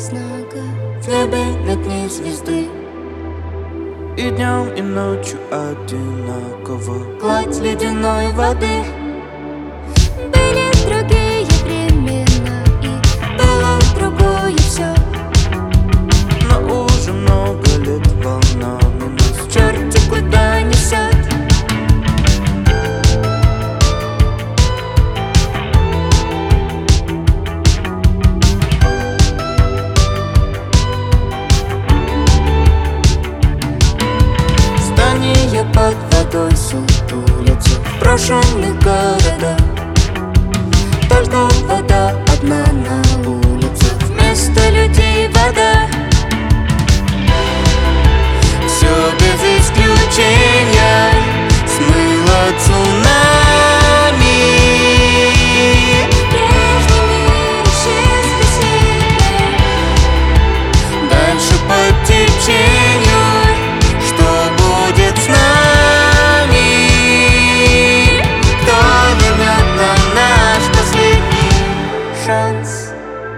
знака в небе на дне звезды. И днем, и ночью одинаково Гладь ледяной воды. Были другие времена, и было другое все. Но уже много лет волнами нас Черти куда несет. Здания под водой сутулятся в брошенных городах. Только вода одна на улицах, вместо людей вода. Все без исключения смыло цунами. Прежний мир исчез бесследно. Дальше по течению. Что будет с нами? Кто вернет нам наш последний шанс?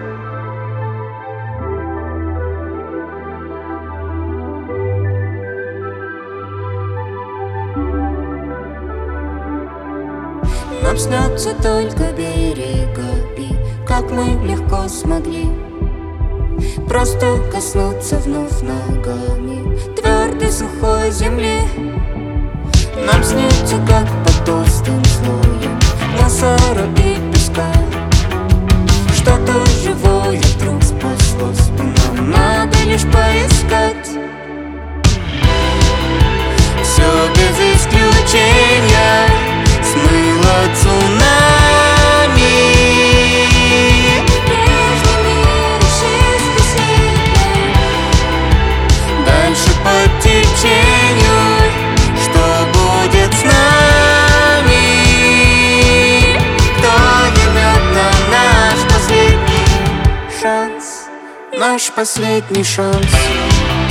Нам снятся только берега, и как мы легко смогли просто коснуться вновь ногами твердой сухой земли. Нам снится, как под толстым слоем мусора и песка что-то живое вдруг спаслось, и нам надо лишь поискать. Все без исключения смыло цунами. Прежний мир исчез бесследно. Дальше по течению. Что будет с нами? Кто вернет нам наш последний шанс? Наш последний шанс.